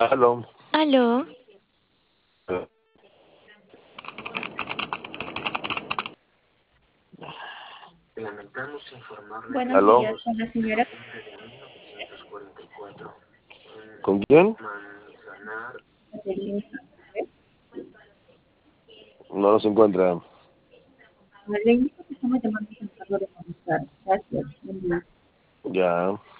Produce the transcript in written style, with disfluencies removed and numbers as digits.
Aló. Aló, Buenos Aló. días con la señora. ¿Con quién? Catalina. No se encuentra. Le indico que estamos llamando en cargo de comunicar. Gracias. Buen día. Ya.